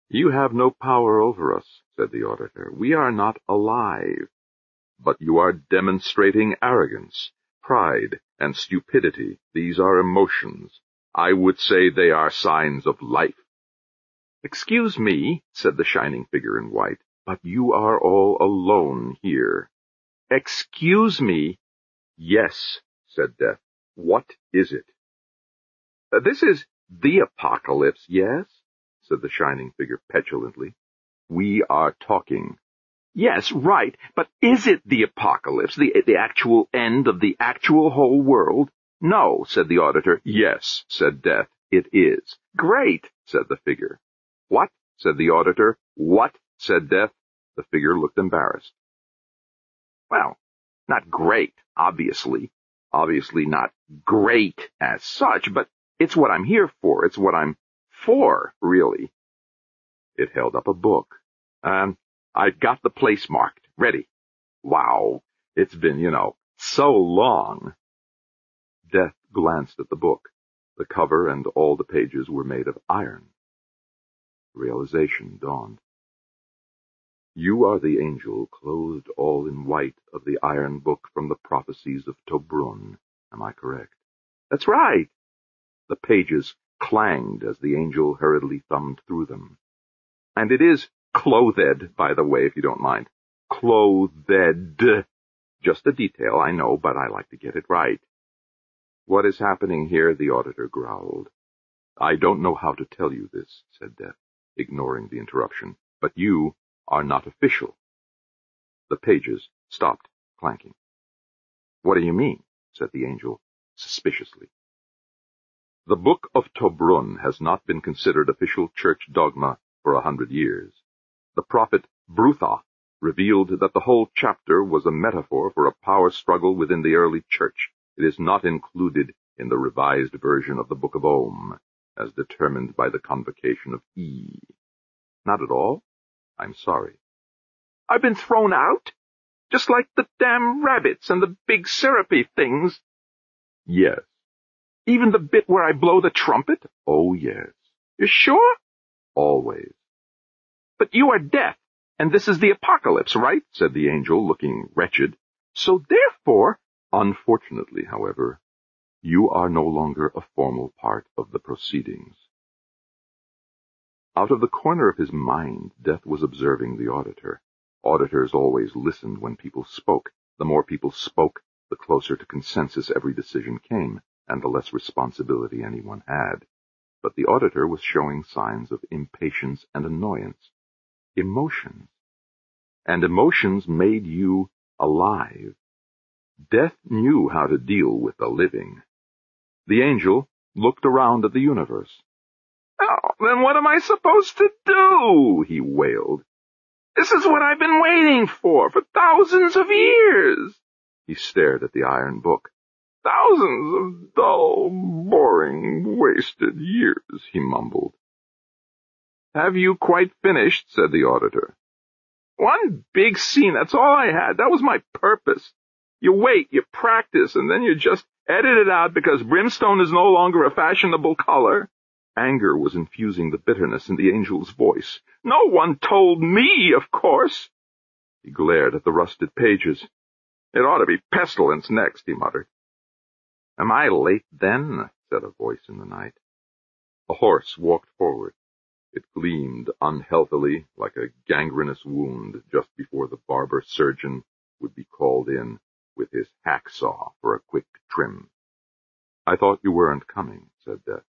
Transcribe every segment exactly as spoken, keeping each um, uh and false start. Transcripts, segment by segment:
"You have no power over us," said the auditor. "We are not alive. But you are demonstrating arrogance, pride, and stupidity. These are emotions. I would say they are signs of life." "Excuse me," said the shining figure in white, "but you are all alone here." "Excuse me." "Yes," said Death. "What is it?" Uh, "This is the apocalypse, yes?" said the shining figure petulantly. "We are talking." "Yes, right, but is it the apocalypse, the, the actual end of the actual whole world?" "No," said the auditor. "Yes," said Death, "it is." "Great," said the figure. "What?" said the auditor. "What?" said Death. The figure looked embarrassed. "Well, not great, obviously. Obviously not great as such, but it's what I'm here for. It's what I'm for, really." It held up a book. Um, I've got the place marked. Ready. Wow, it's been, you know, so long. Death glanced at the book. The cover and all the pages were made of iron. Realization dawned. "You are the angel clothed all in white of the iron book from the prophecies of Tobrun. Am I correct?" "That's right." The pages clanged as the angel hurriedly thumbed through them. "And it is clothed, by the way, if you don't mind. Clothed. Just a detail, I know, but I like to get it right." "What is happening here?" the auditor growled. "I don't know how to tell you this," said Death, ignoring the interruption, "but you are not official." The pages stopped clanking. "What do you mean?" said the angel, suspiciously. "The Book of Tobrun has not been considered official church dogma for a hundred years. The prophet Brutha revealed that the whole chapter was a metaphor for a power struggle within the early church. It is not included in the revised version of the Book of Om, as determined by the convocation of E." "Not at all?" "I'm sorry." "I've been thrown out? Just like the damn rabbits and the big syrupy things?" "Yes." "Even the bit where I blow the trumpet?" "Oh, yes." "You're sure?" "Always." "But you are Death, and this is the apocalypse, right?" said the angel, looking wretched. "So therefore—" "Unfortunately, however, you are no longer a formal part of the proceedings." Out of the corner of his mind, Death was observing the auditor. Auditors always listened when people spoke. The more people spoke, the closer to consensus every decision came, and the less responsibility anyone had. But the auditor was showing signs of impatience and annoyance. Emotions. And emotions made you alive. Death knew how to deal with the living. The angel looked around at the universe. "Oh, then what am I supposed to do?" he wailed. "This is what I've been waiting for, for thousands of years." He stared at the iron book. "Thousands of dull, boring, wasted years," he mumbled. "Have you quite finished?" said the auditor. "One big scene, that's all I had. That was my purpose. You wait, you practice, and then you just edit it out because brimstone is no longer a fashionable color." Anger was infusing the bitterness in the angel's voice. "No one told me, of course." He glared at the rusted pages. "It ought to be pestilence next," he muttered. "Am I late, then?" said a voice in the night. A horse walked forward. It gleamed unhealthily like a gangrenous wound just before the barber-surgeon would be called in with his hacksaw for a quick trim. "I thought you weren't coming," said Death.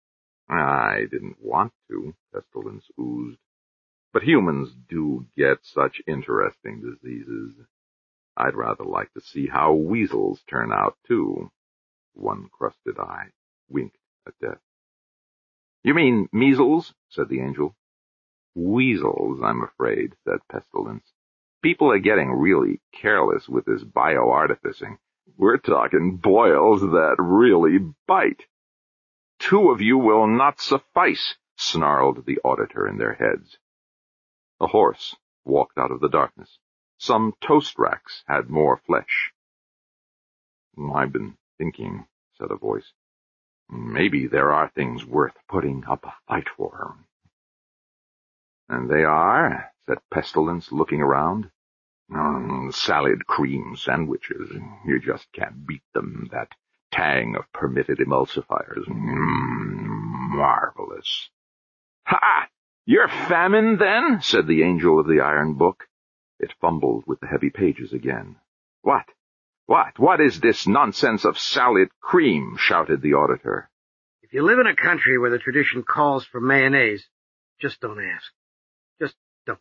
"I didn't want to," Pestilence oozed. "But humans do get such interesting diseases. I'd rather like to see how weasels turn out, too." One crusted eye winked at Death. "You mean measles?" said the angel. "Weasels, I'm afraid," said Pestilence. "People are getting really careless with this bioartificing. We're talking boils that really bite." "Two of you will not suffice," snarled the auditor in their heads. A horse walked out of the darkness. Some toast racks had more flesh. "I've been thinking," said a voice. "Maybe there are things worth putting up a fight for." And they are, said Pestilence, looking around. Mm, salad cream sandwiches. You just can't beat them, that tang of permitted emulsifiers. Mm, marvelous. Ha! You're Famine, then? Said the Angel of the Iron Book. It fumbled with the heavy pages again. What? What? What is this nonsense of salad cream? Shouted the auditor. If you live in a country where the tradition calls for mayonnaise, just don't ask. Just don't.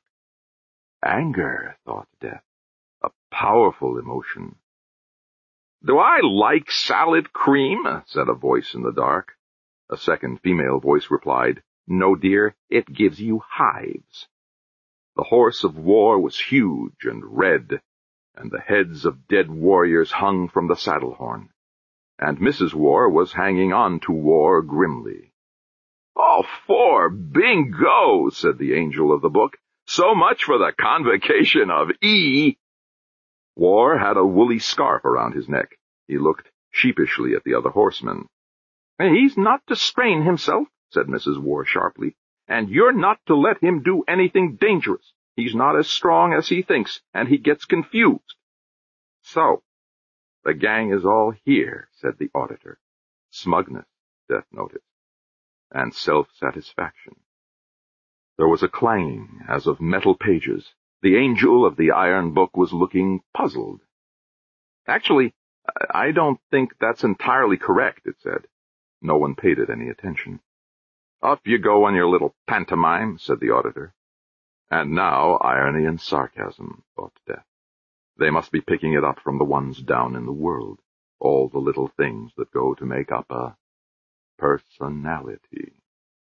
Anger, thought Death. A powerful emotion. Do I like salad cream? Said a voice in the dark. A second female voice replied, No, dear, it gives you hives. The horse of war was huge and red, and the heads of dead warriors hung from the saddle horn, and Missus War was hanging on to War grimly. All four, bingo, said the Angel of the Book. So much for the convocation of E. War had a woolly scarf around his neck. He looked sheepishly at the other horsemen. He's not to strain himself, said Missus War sharply, and you're not to let him do anything dangerous. He's not as strong as he thinks, and he gets confused. So, the gang is all here, said the auditor. Smugness, Death noted, and self-satisfaction. There was a clanging as of metal pages. The Angel of the Iron Book was looking puzzled. Actually, I don't think that's entirely correct, it said. No one paid it any attention. Up you go on your little pantomime, said the auditor. And now irony and sarcasm, thought Death. They must be picking it up from the ones down in the world, all the little things that go to make up a personality.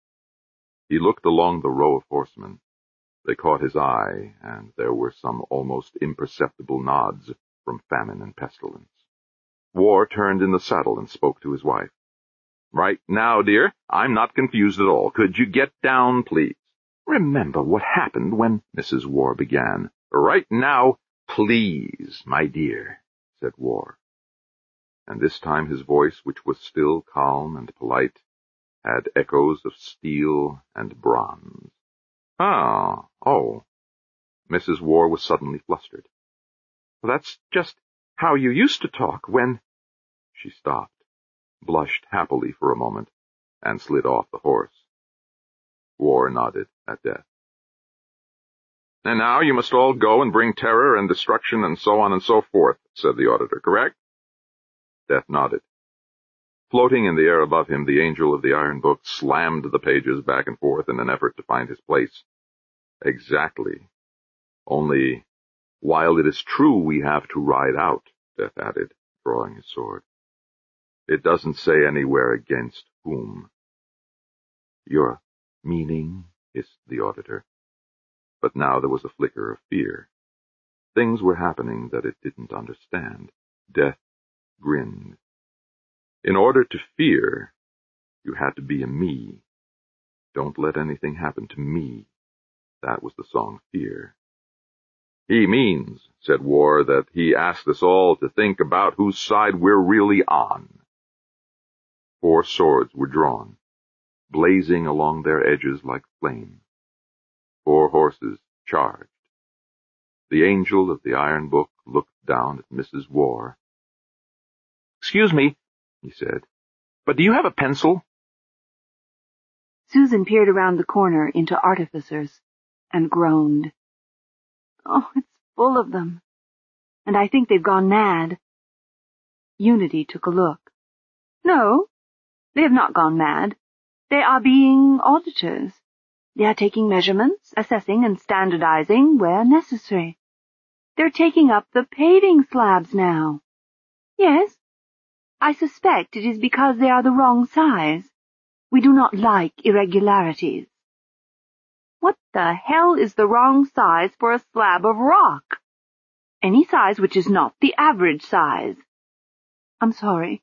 He looked along the row of horsemen. They caught his eye, and there were some almost imperceptible nods from Famine and Pestilence. War turned in the saddle and spoke to his wife. Right now, dear, I'm not confused at all. Could you get down, please? Remember what happened when Missus War began. Right now, please, my dear, said War. And this time his voice, which was still calm and polite, had echoes of steel and bronze. Ah, oh. Missus War was suddenly flustered. That's just how you used to talk when... She stopped, blushed happily for a moment, and slid off the horse. War nodded at Death. And now you must all go and bring terror and destruction and so on and so forth, said the auditor, correct? Death nodded. Floating in the air above him, the Angel of the Iron Book slammed the pages back and forth in an effort to find his place. Exactly. Only, while it is true we have to ride out, Death added, drawing his sword, it doesn't say anywhere against whom. Your meaning? Hissed the auditor. But now there was a flicker of fear. Things were happening that it didn't understand. Death grinned. In order to fear, you had to be a me. Don't let anything happen to me. That was the song Fear. He means, said War, that he asked us all to think about whose side we're really on. Four swords were drawn, blazing along their edges like flame. Four horses charged. The Angel of the Iron Book looked down at Missus War. Excuse me, he said, but do you have a pencil? Susan peered around the corner into Artificers and groaned. Oh, it's full of them, and I think they've gone mad. Unity took a look. No, they have not gone mad. They are being auditors. They are taking measurements, assessing and standardizing where necessary. They're taking up the paving slabs now. Yes, I suspect it is because they are the wrong size. We do not like irregularities. What the hell is the wrong size for a slab of rock? Any size which is not the average size. I'm sorry.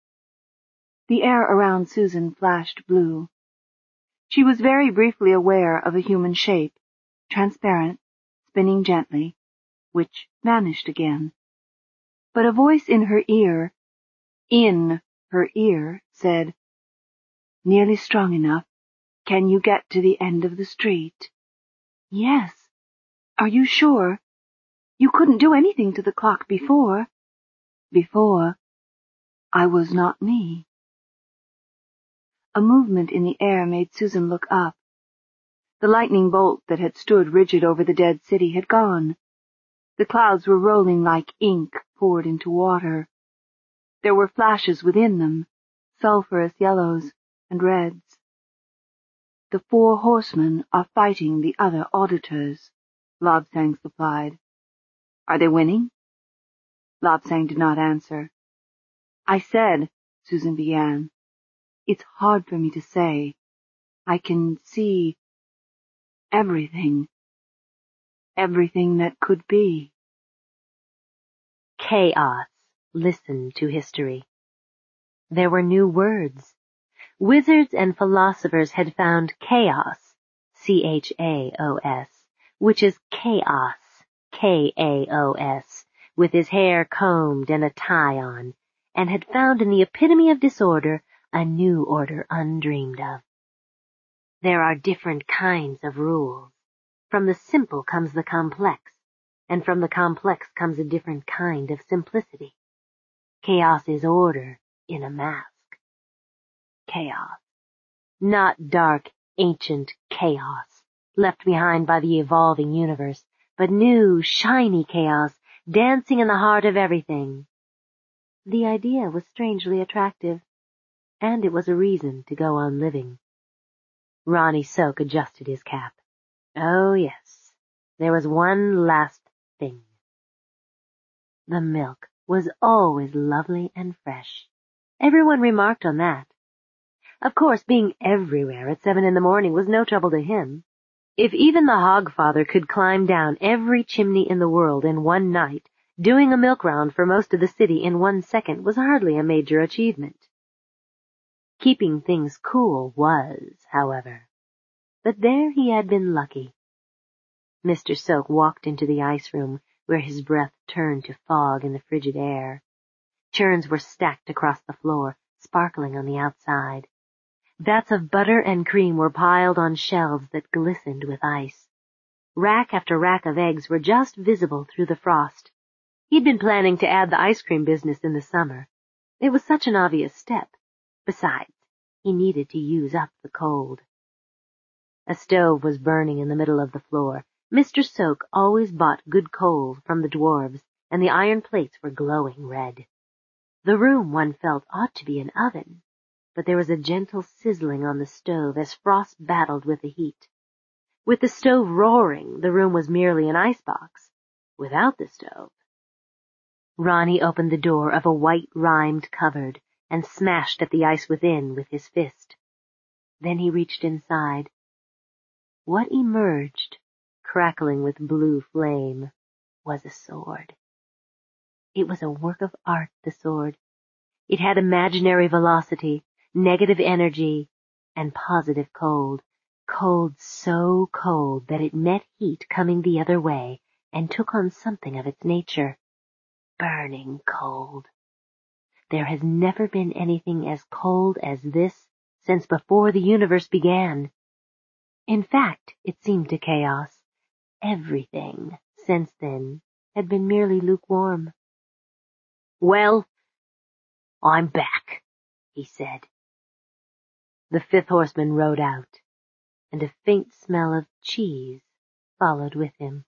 The air around Susan flashed blue. She was very briefly aware of a human shape, transparent, spinning gently, which vanished again. But a voice in her ear, in her ear, said, Nearly strong enough. Can you get to the end of the street? Yes. Are you sure? You couldn't do anything to the clock before. Before, I was not me. A movement in the air made Susan look up. The lightning bolt that had stood rigid over the dead city had gone. The clouds were rolling like ink poured into water. There were flashes within them, sulphurous yellows and reds. The four horsemen are fighting the other auditors, Lobsang supplied. Are they winning? Lobsang did not answer. I said, Susan began, it's hard for me to say. I can see everything. Everything that could be. Chaos listened to history. There were new words. Wizards and philosophers had found chaos, C H A O S, which is chaos, K A O S, with his hair combed and a tie on, and had found in the epitome of disorder a new order undreamed of. There are different kinds of rules. From the simple comes the complex, and from the complex comes a different kind of simplicity. Chaos is order in a mask. Chaos. Not dark, ancient chaos, left behind by the evolving universe, but new, shiny chaos, dancing in the heart of everything. The idea was strangely attractive, and it was a reason to go on living. Ronnie Soak adjusted his cap. Oh, yes, there was one last thing. The milk was always lovely and fresh. Everyone remarked on that. Of course, being everywhere at seven in the morning was no trouble to him. If even the Hogfather could climb down every chimney in the world in one night, doing a milk round for most of the city in one second was hardly a major achievement. Keeping things cool was, however. But there he had been lucky. Mister Soak walked into the ice room, where his breath turned to fog in the frigid air. Churns were stacked across the floor, sparkling on the outside. Vats of butter and cream were piled on shelves that glistened with ice. Rack after rack of eggs were just visible through the frost. He'd been planning to add the ice cream business in the summer. It was such an obvious step. Besides, he needed to use up the cold. A stove was burning in the middle of the floor. Mister Soak always bought good coal from the dwarves, and the iron plates were glowing red. The room, one felt, ought to be an oven, but there was a gentle sizzling on the stove as frost battled with the heat. With the stove roaring, the room was merely an icebox. Without the stove. Ronnie opened the door of a white-rimed cupboard and smashed at the ice within with his fist. Then he reached inside. What emerged, crackling with blue flame, was a sword. It was a work of art, the sword. It had imaginary velocity, negative energy, and positive cold. Cold so cold that it met heat coming the other way and took on something of its nature. Burning cold. There has never been anything as cold as this since before the universe began. In fact, it seemed to Chaos, everything since then had been merely lukewarm. Well, I'm back, he said. The fifth horseman rode out, and a faint smell of cheese followed with him.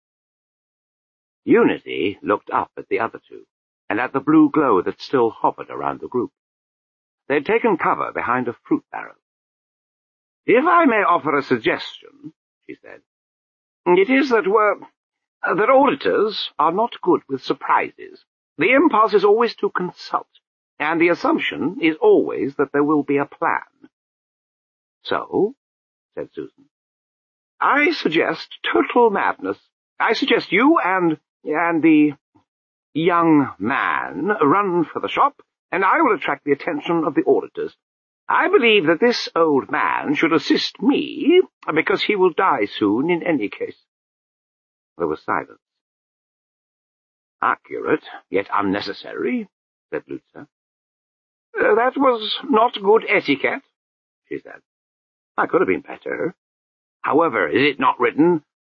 Unity looked up at the other two, and at the blue glow that still hovered around the group. They had taken cover behind a fruit barrel. "If I may offer a suggestion," she said, "it is that we're, uh, that auditors are not good with surprises. The impulse is always to consult, and the assumption is always that there will be a plan." "So," said Susan, "I suggest total madness. I suggest you and, and the young man run for the shop, and I will attract the attention of the auditors. I believe that this old man should assist me, because he will die soon in any case." There was silence. "Accurate, yet unnecessary," said Lutzer. Uh, "that was not good etiquette," she said. "I could have been better. However, is it not written,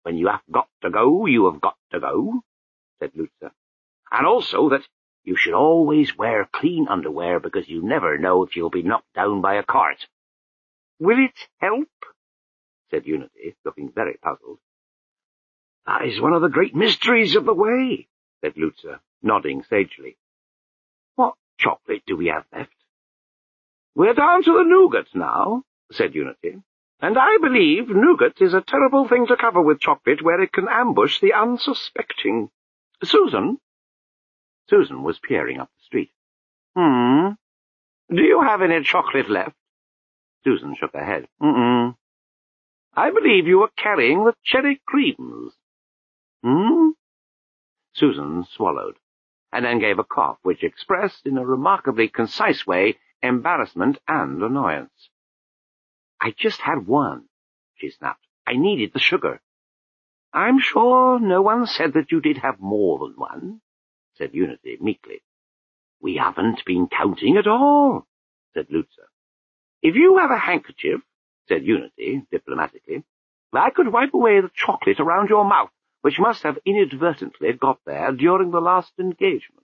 when you have got to go, you have got to go, said Lutzer. And also that you should always wear clean underwear because you never know if you'll be knocked down by a cart. Will it help? Said Unity, looking very puzzled. That is one of the great mysteries of the way, said Lutzer, nodding sagely. What chocolate do we have left? We're down to the nougat now, said Unity, and I believe nougat is a terrible thing to cover with chocolate where it can ambush the unsuspecting. Susan? Susan was peering up the street. Hmm? Do you have any chocolate left? Susan shook her head. Mm-mm. I believe you were carrying the cherry creams. Hmm? Susan swallowed, and then gave a cough which expressed in a remarkably concise way embarrassment and annoyance. I just had one, she snapped. I needed the sugar. I'm sure no one said that you did have more than one, said Unity meekly. We haven't been counting at all, said Lutzer. If you have a handkerchief, said Unity diplomatically, I could wipe away the chocolate around your mouth, which must have inadvertently got there during the last engagement.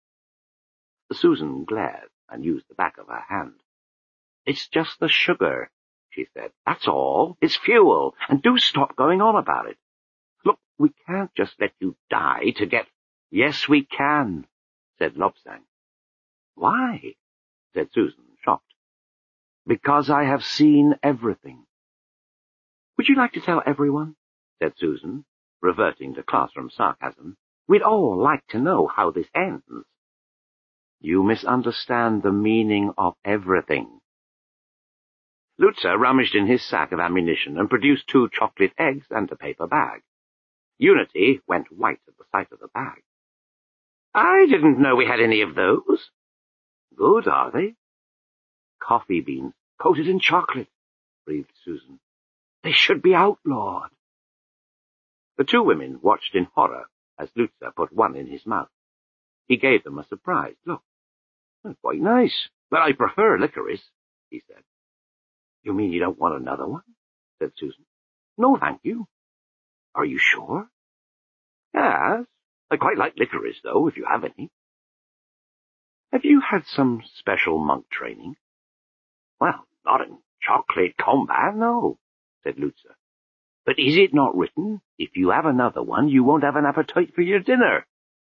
Susan glared and used the back of her hand. It's just the sugar, she said. That's all. It's fuel, and do stop going on about it. Look, we can't just let you die to get— Yes, we can, said Lobsang. Why? Said Susan, shocked. Because I have seen everything. Would you like to tell everyone? Said Susan, reverting to classroom sarcasm. We'd all like to know how this ends. You misunderstand the meaning of everything. Lutzer rummaged in his sack of ammunition and produced two chocolate eggs and a paper bag. Unity went white at the sight of the bag. I didn't know we had any of those. Good, are they? Coffee beans, coated in chocolate, breathed Susan. They should be outlawed. The two women watched in horror as Lutzer put one in his mouth. He gave them a surprised look. Oh, quite nice, but I prefer licorice, he said. You mean you don't want another one? Said Susan. No, thank you. Are you sure? Yes, I quite like licorice, though, if you have any. Have you had some special monk training? Well, not in chocolate combat, no, said Lutzer. But is it not written, if you have another one, you won't have an appetite for your dinner?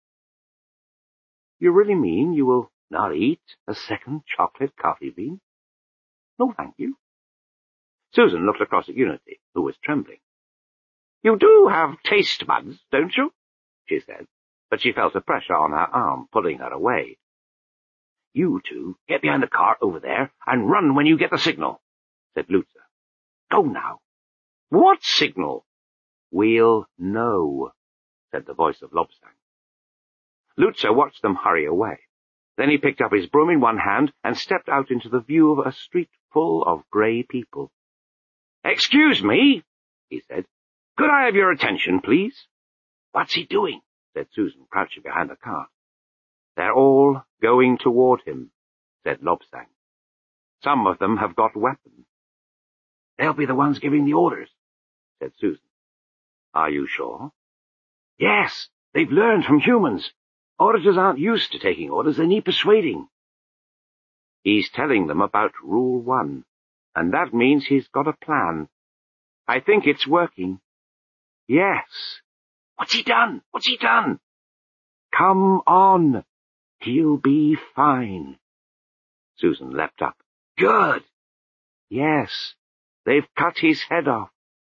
You really mean you will not eat a second chocolate coffee bean? No, thank you. Susan looked across at Unity, who was trembling. You do have taste buds, don't you? She said, but she felt a pressure on her arm, pulling her away. You two, get behind the car over there and run when you get the signal, said Lutzer. Go now. What signal? We'll know, said the voice of Lobsang. Lutzer watched them hurry away. Then he picked up his broom in one hand and stepped out into the view of a street full of grey people. Excuse me, he said. Could I have your attention, please? What's he doing? Said Susan, crouching behind the car. They're all going toward him, said Lobsang. Some of them have got weapons. They'll be the ones giving the orders, said Susan. Are you sure? Yes, they've learned from humans. Auditors aren't used to taking orders, they need persuading. He's telling them about Rule One, and that means he's got a plan. I think it's working. Yes. What's he done? What's he done? Come on. He'll be fine. Susan leapt up. Good. Yes. They've cut his head off.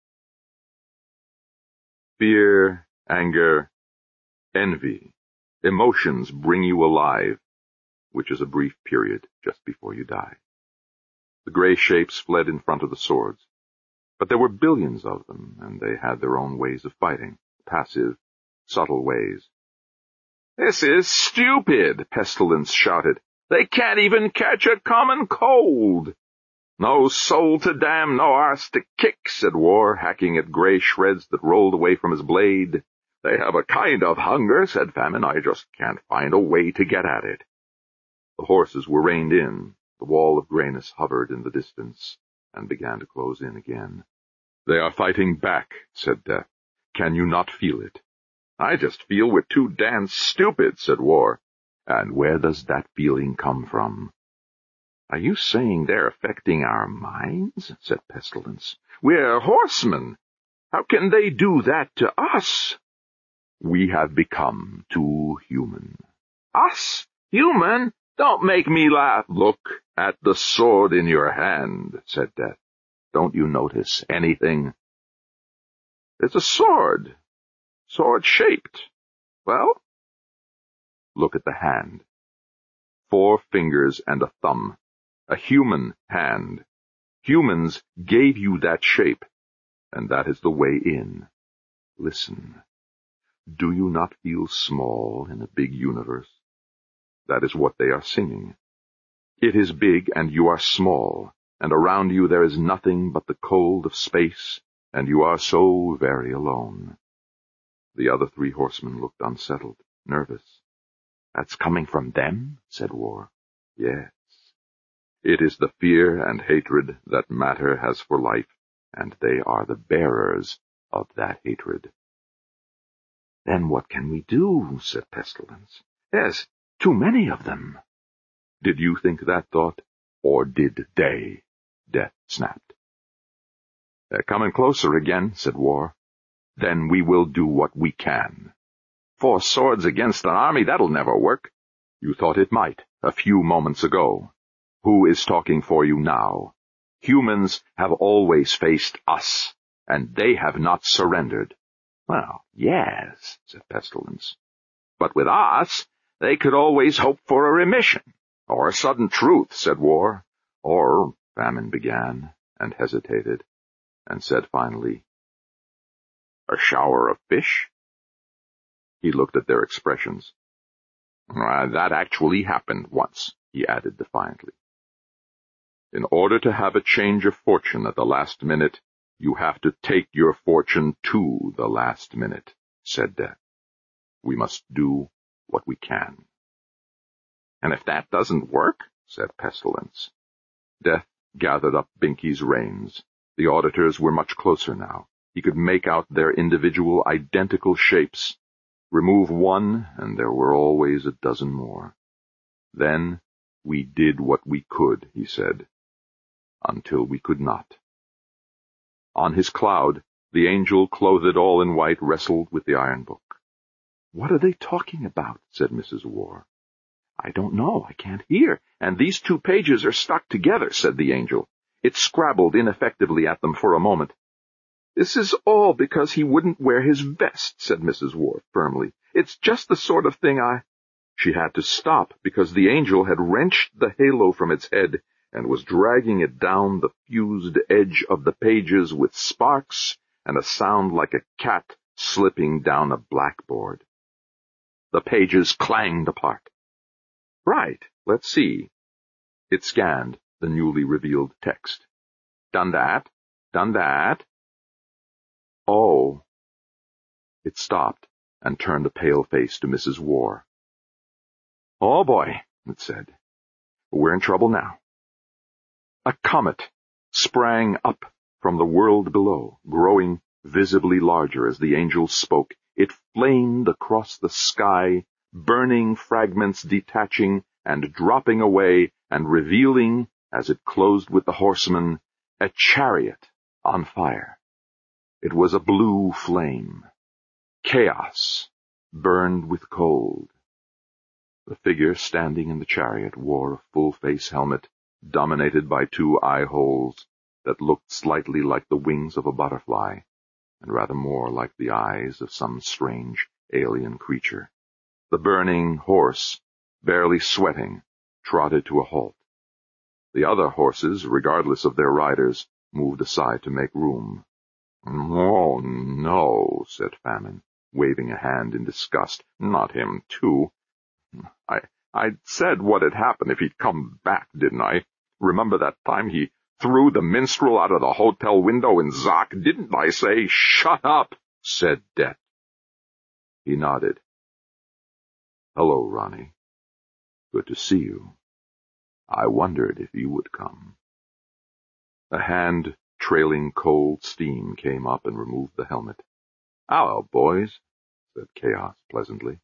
Fear, anger, envy, emotions bring you alive, which is a brief period just before you die. The grey shapes fled in front of the swords, but there were billions of them, and they had their own ways of fighting, passive, subtle ways. This is stupid, Pestilence shouted. They can't even catch a common cold. No soul to damn, no arse to kick, said War, hacking at grey shreds that rolled away from his blade. They have a kind of hunger, said Famine. I just can't find a way to get at it. The horses were reined in. The wall of greyness hovered in the distance and began to close in again. They are fighting back, said Death. Can you not feel it? I just feel we're too damn stupid, said War. And where does that feeling come from? Are you saying they're affecting our minds? Said Pestilence. We're horsemen. How can they do that to us? We have become too human. Us? Human? Don't make me laugh. Look at the sword in your hand, said Death. Don't you notice anything? It's a sword. Sword-shaped. Well? Look at the hand. Four fingers and a thumb. A human hand. Humans gave you that shape, and that is the way in. Listen. Do you not feel small in a big universe? That is what they are singing. It is big, and you are small, and around you there is nothing but the cold of space, and you are so very alone. The other three horsemen looked unsettled, nervous. That's coming from them? Said War. Yes. It is the fear and hatred that matter has for life, and they are the bearers of that hatred. Then what can we do? Said Pestilence. There's too many of them. Did you think that thought, or did they? Death snapped. They're coming closer again, said War. Then we will do what we can. Four swords against an army, that'll never work. You thought it might, a few moments ago. Who is talking for you now? Humans have always faced us, and they have not surrendered. Well, yes, said Pestilence. But with us, they could always hope for a remission. Or a sudden truth, said War. Or, Famine began, and hesitated, and said finally, a shower of fish? He looked at their expressions. Uh, that actually happened once, he added defiantly. In order to have a change of fortune at the last minute, you have to take your fortune to the last minute, said Death. We must do what we can. And if that doesn't work, said Pestilence. Death gathered up Binky's reins. The auditors were much closer now. He could make out their individual identical shapes. Remove one, and there were always a dozen more. Then we did what we could, he said, until we could not. On his cloud, the angel, clothed all in white, wrestled with the iron book. What are they talking about? Said Missus War. I don't know, I can't hear, and these two pages are stuck together, said the angel. It scrabbled ineffectively at them for a moment. This is all because he wouldn't wear his vest, said Missus War firmly. It's just the sort of thing I... She had to stop because the angel had wrenched the halo from its head and was dragging it down the fused edge of the pages with sparks and a sound like a cat slipping down a blackboard. The pages clanged apart. Right, let's see. It scanned the newly revealed text. Done that, done that. Oh. It stopped and turned a pale face to Missus War. Oh, boy, it said. We're in trouble now. A comet sprang up from the world below, growing visibly larger as the angel spoke. It flamed across the sky, burning fragments detaching and dropping away and revealing, as it closed with the horsemen, a chariot on fire. It was a blue flame. Chaos burned with cold. The figure standing in the chariot wore a full-face helmet dominated by two eye holes that looked slightly like the wings of a butterfly and rather more like the eyes of some strange alien creature. The burning horse, barely sweating, trotted to a halt. The other horses, regardless of their riders, moved aside to make room. Oh, no, said Famine, waving a hand in disgust. Not him, too. I, I said what had happened if he'd come back, didn't I? Remember that time he threw the minstrel out of the hotel window in Zoc? Didn't I say, shut up, said Death. He nodded. Hello, Ronnie. Good to see you. I wondered if you would come. A hand trailing cold steam came up and removed the helmet. "Hello, boys," said Chaos pleasantly.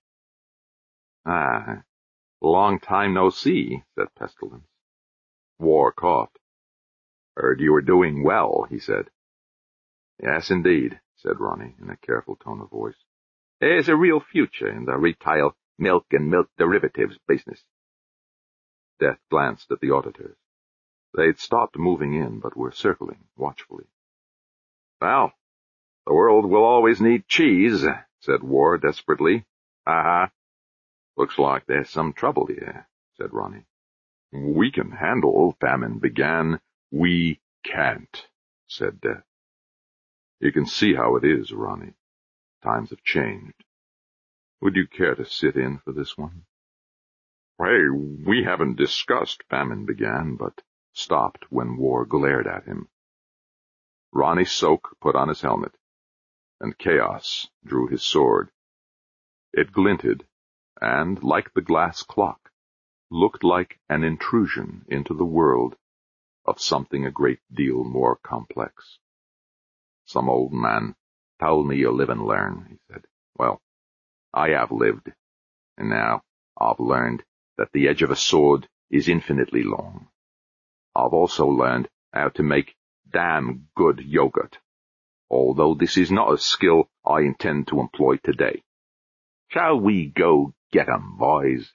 "Ah, long time no see," said Pestilence. War coughed. "Heard you were doing well," he said. "Yes, indeed," said Ronnie in a careful tone of voice. "There's a real future in the retail milk and milk derivatives business." Death glanced at the auditors. They'd stopped moving in, but were circling watchfully. "Well, the world will always need cheese," said War desperately. "Ha-ha." "Looks like there's some trouble here," said Ronnie. "We can handle," Famine began. "We can't," said Death. "You can see how it is, Ronnie. Times have changed. Would you care to sit in for this one?" "Hey, we haven't discussed," Famine began, but stopped when War glared at him. Ronnie Soak put on his helmet, and Chaos drew his sword. It glinted, and, like the glass clock, looked like an intrusion into the world of something a great deal more complex. "Some old man told me you live and learn," he said. "Well, I have lived, and now I've learned that the edge of a sword is infinitely long. I've also learned how to make damn good yogurt, although this is not a skill I intend to employ today. Shall we go get 'em, boys?"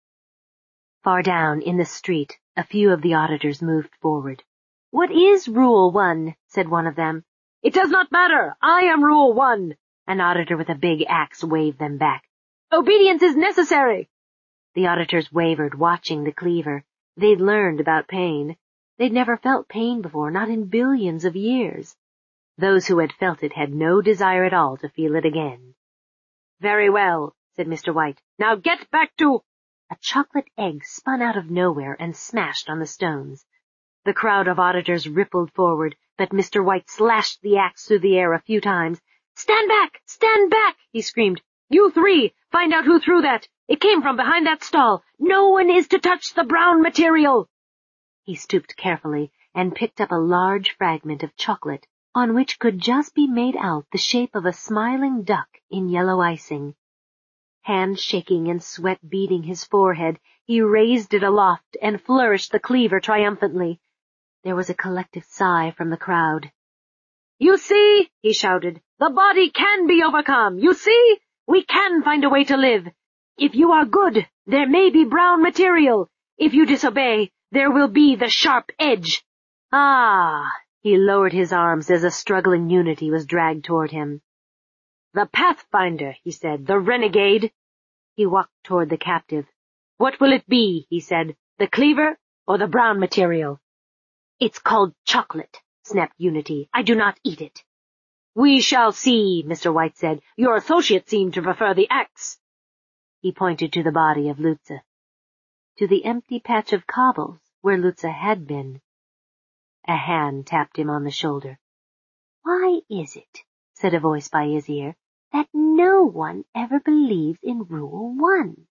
Far down in the street, a few of the auditors moved forward. "What is Rule One?" said one of them. "It does not matter. I am Rule One." An auditor with a big axe waved them back. "Obedience is necessary." The auditors wavered, watching the cleaver. They'd learned about pain. They'd never felt pain before, not in billions of years. Those who had felt it had no desire at all to feel it again. "Very well," said Mister White. "Now get back to—" A chocolate egg spun out of nowhere and smashed on the stones. The crowd of auditors rippled forward, but Mister White slashed the axe through the air a few times. "Stand back! Stand back!" he screamed. "You three! Find out who threw that! It came from behind that stall! No one is to touch the brown material!" He stooped carefully and picked up a large fragment of chocolate, on which could just be made out the shape of a smiling duck in yellow icing. Hands shaking and sweat beading his forehead, he raised it aloft and flourished the cleaver triumphantly. There was a collective sigh from the crowd. "You see," he shouted, "the body can be overcome. You see, we can find a way to live. If you are good, there may be brown material. If you disobey, there will be the sharp edge." "Ah!" He lowered his arms as a struggling Unity was dragged toward him. "The Pathfinder," he said, "the renegade." He walked toward the captive. "What will it be?" he said, "the cleaver or the brown material?" "It's called chocolate," snapped Unity. "I do not eat it." "We shall see," Mister White said. "Your associates seem to prefer the axe." He pointed to the body of Lutza, to the empty patch of cobbles where Lutza had been. A hand tapped him on the shoulder. "Why is it," said a voice by his ear, "that no one ever believes in Rule One?"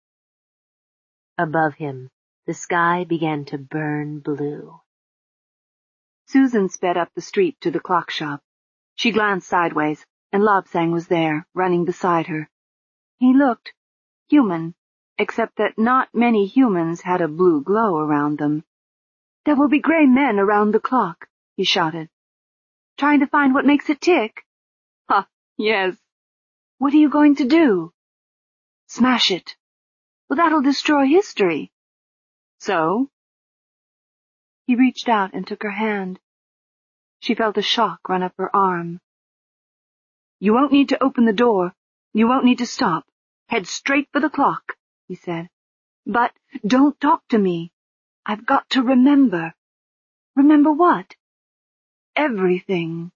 Above him, the sky began to burn blue. Susan sped up the street to the clock shop. She glanced sideways, and Lobsang was there, running beside her. He looked human, except that not many humans had a blue glow around them. "There will be gray men around the clock," he shouted. "Trying to find what makes it tick?" "Ha, yes." "What are you going to do?" "Smash it." "Well, that'll destroy history." "So?" He reached out and took her hand. She felt a shock run up her arm. "You won't need to open the door. You won't need to stop. Head straight for the clock," he said. "But don't talk to me. I've got to remember." "Remember what?" "Everything."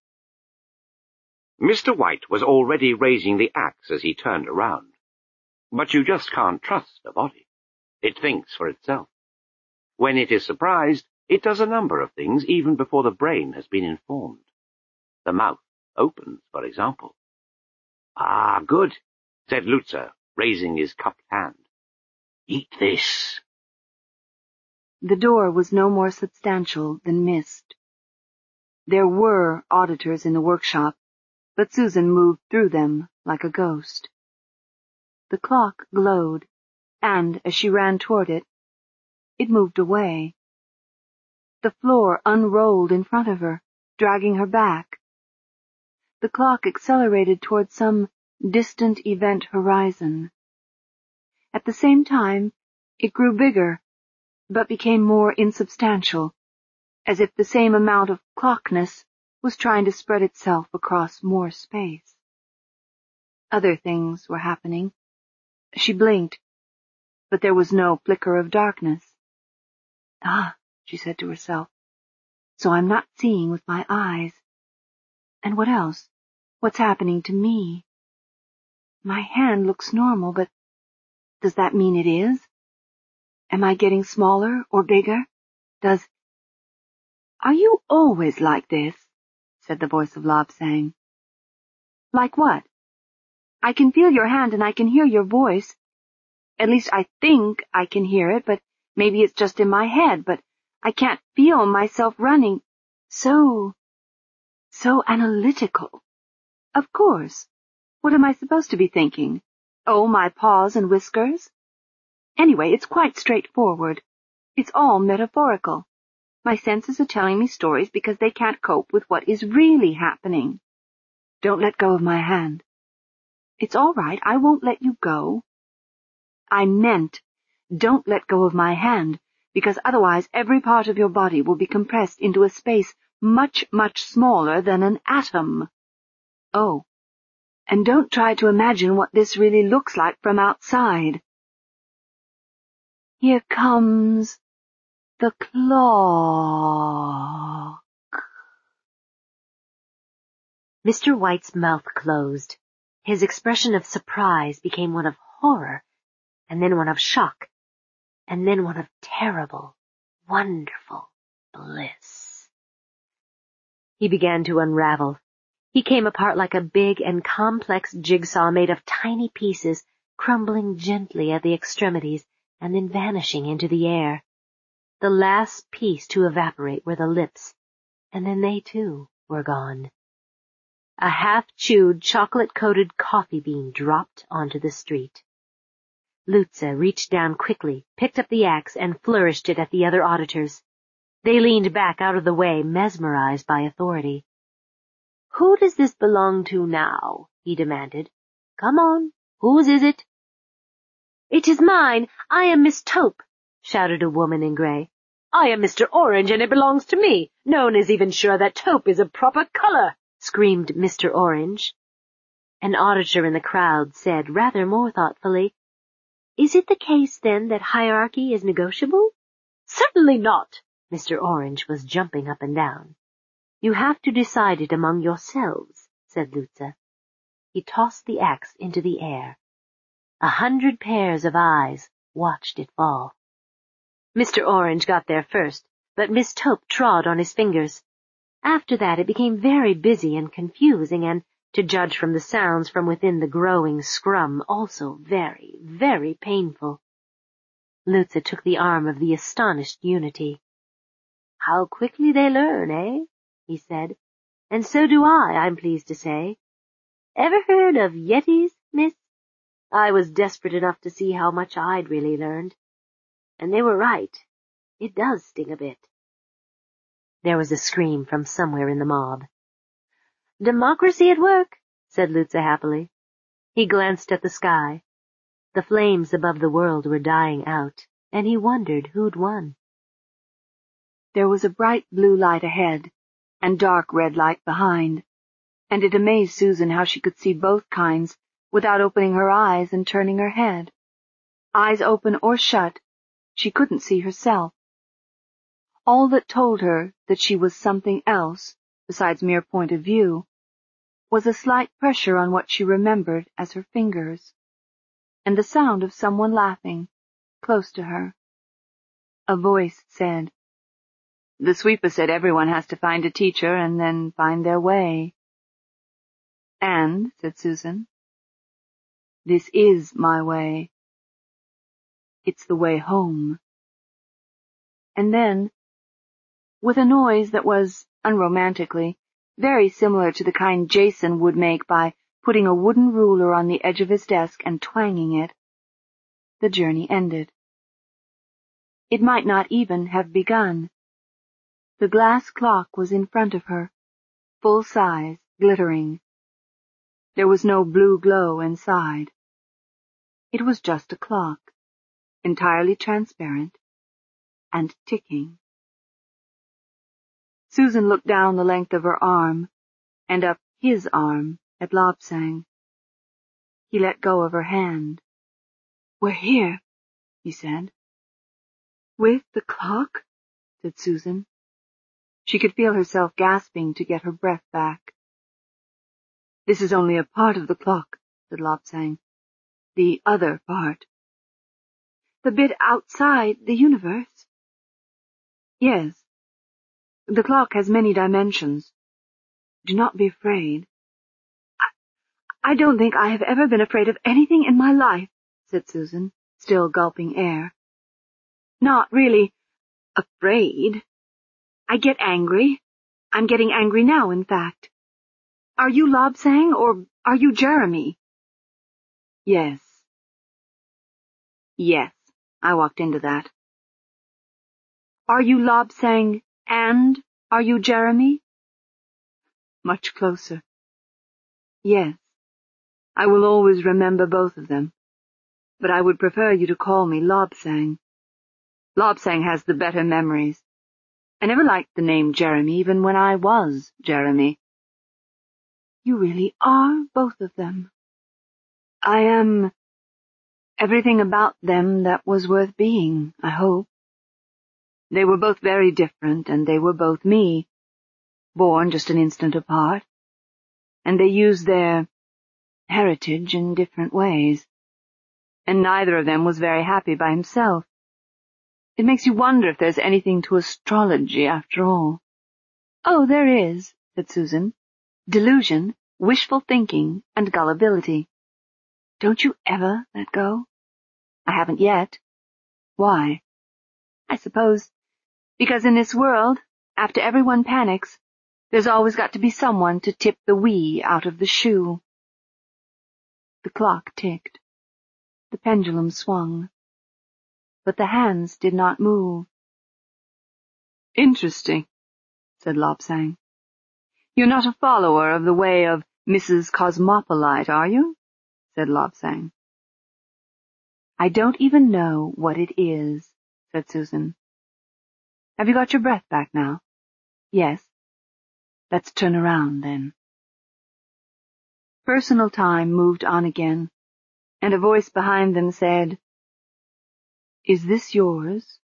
Mister White was already raising the axe as he turned around. But you just can't trust a body. It thinks for itself. When it is surprised, it does a number of things even before the brain has been informed. The mouth opens, for example. "Ah, good," said Lutza, raising his cupped hand. "Eat this." The door was no more substantial than mist. There were auditors in the workshop, but Susan moved through them like a ghost. The clock glowed, and as she ran toward it, it moved away. The floor unrolled in front of her, dragging her back. The clock accelerated toward some distant event horizon. At the same time, it grew bigger, but became more insubstantial, as if the same amount of clockness was trying to spread itself across more space. Other things were happening. She blinked, but there was no flicker of darkness. Ah, she said to herself, so I'm not seeing with my eyes. And what else? What's happening to me? My hand looks normal, but does that mean it is? Am I getting smaller or bigger? Does... Are you always like this? Said the voice of Lobsang. Like what? I can feel your hand and I can hear your voice. At least I think I can hear it, but maybe it's just in my head, but I can't feel myself running. So... so analytical. Of course. What am I supposed to be thinking? Oh, my paws and whiskers? Anyway, it's quite straightforward. It's all metaphorical. My senses are telling me stories because they can't cope with what is really happening. Don't let go of my hand. It's all right, I won't let you go. I meant, don't let go of my hand, because otherwise every part of your body will be compressed into a space much, much smaller than an atom. Oh, and don't try to imagine what this really looks like from outside. Here comes the clock. Mister White's mouth closed. His expression of surprise became one of horror, and then one of shock, and then one of terrible, wonderful bliss. He began to unravel. He came apart like a big and complex jigsaw made of tiny pieces, crumbling gently at the extremities and then vanishing into the air. The last piece to evaporate were the lips, and then they too were gone. A half-chewed, chocolate-coated coffee bean dropped onto the street. Lutza reached down quickly, picked up the axe, and flourished it at the other auditors. They leaned back out of the way, mesmerized by authority. "Who does this belong to now?" he demanded. "Come on, whose is it?" "It is mine. I am Miss Taupe," shouted a woman in gray. "I am Mister Orange, and it belongs to me. No one is even sure that taupe is a proper color," screamed Mister Orange. An auditor in the crowd said, rather more thoughtfully, "Is it the case, then, that hierarchy is negotiable?" "Certainly not." Mister Orange was jumping up and down. "You have to decide it among yourselves," said Lutza. He tossed the axe into the air. A hundred pairs of eyes watched it fall. Mister Orange got there first, but Miss Taupe trod on his fingers. After that it became very busy and confusing and, to judge from the sounds from within the growing scrum, also very, very painful. Lutza took the arm of the astonished Unity. "How quickly they learn, eh?" he said. "And so do I, I'm pleased to say. Ever heard of Yetis, miss? I was desperate enough to see how much I'd really learned. And they were right. It does sting a bit." There was a scream from somewhere in the mob. "Democracy at work," said Lutza happily. He glanced at the sky. The flames above the world were dying out, and he wondered who'd won. There was a bright blue light ahead, and dark red light behind, and it amazed Susan how she could see both kinds without opening her eyes and turning her head. Eyes open or shut, she couldn't see herself. All that told her that she was something else, besides mere point of view, was a slight pressure on what she remembered as her fingers, and the sound of someone laughing, close to her. A voice said, "The sweeper said everyone has to find a teacher and then find their way." "And," said Susan, "this is my way. It's the way home." And then, with a noise that was, unromantically, very similar to the kind Jason would make by putting a wooden ruler on the edge of his desk and twanging it. The journey ended. It might not even have begun. The glass clock was in front of her, full size, glittering. There was no blue glow inside. It was just a clock, entirely transparent and ticking. Susan looked down the length of her arm and up his arm at Lobsang. He let go of her hand. "We're here," he said. "With the clock?" said Susan. She could feel herself gasping to get her breath back. "This is only a part of the clock," said Lobsang. "The other part." "The bit outside the universe?" "Yes. The clock has many dimensions. Do not be afraid." I, I don't think I have ever been afraid of anything in my life," said Susan, still gulping air. "Not really afraid. I get angry. I'm getting angry now, in fact. Are you Lobsang, or are you Jeremy?" "Yes. Yes, I walked into that." "Are you Lobsang, and are you Jeremy?" "Much closer. Yes, I will always remember both of them, but I would prefer you to call me Lobsang. Lobsang has the better memories. I never liked the name Jeremy, even when I was Jeremy." "You really are both of them." "I am everything about them that was worth being, I hope. They were both very different, and they were both me, born just an instant apart, and they used their heritage in different ways, and neither of them was very happy by himself. It makes you wonder if there's anything to astrology after all." "Oh, there is," said Susan. "Delusion, wishful thinking, and gullibility. Don't you ever let go?" "I haven't yet." "Why?" "I suppose because in this world, after everyone panics, there's always got to be someone to tip the wee out of the shoe." The clock ticked. The pendulum swung. But the hands did not move. "Interesting," said Lobsang. "You're not a follower of the way of Missus Cosmopolite, are you?" said Lobsang. "I don't even know what it is," said Susan. "Have you got your breath back now?" "Yes." "Let's turn around, then." Personal time moved on again, and a voice behind them said, "Is this yours?"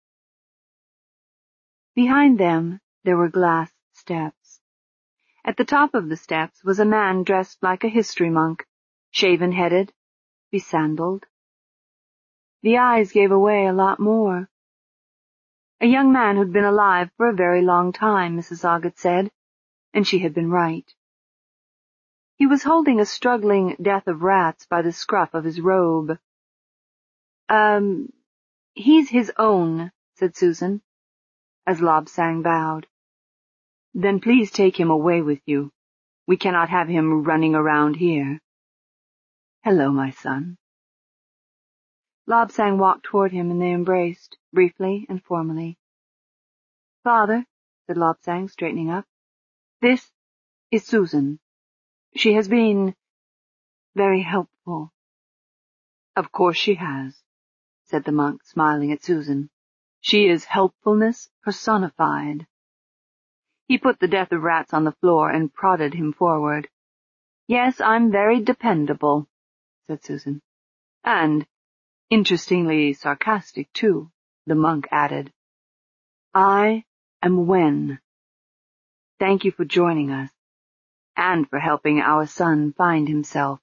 Behind them there were glass steps. At the top of the steps was a man dressed like a history monk, shaven-headed, besandaled. The eyes gave away a lot more. A young man who'd been alive for a very long time, Missus Ogget said, and she had been right. He was holding a struggling death of rats by the scruff of his robe. Um, he's his own," said Susan, as Lobsang bowed. "Then please take him away with you. We cannot have him running around here. Hello, my son." Lobsang walked toward him, and they embraced, briefly and formally. "Father," said Lobsang, straightening up, "this is Susan. She has been very helpful." "Of course she has," said the monk, smiling at Susan. "She is helpfulness personified." He put the death of rats on the floor and prodded him forward. "Yes, I'm very dependable," said Susan. "And interestingly sarcastic, too," the monk added. "I am Wen. Thank you for joining us, and for helping our son find himself."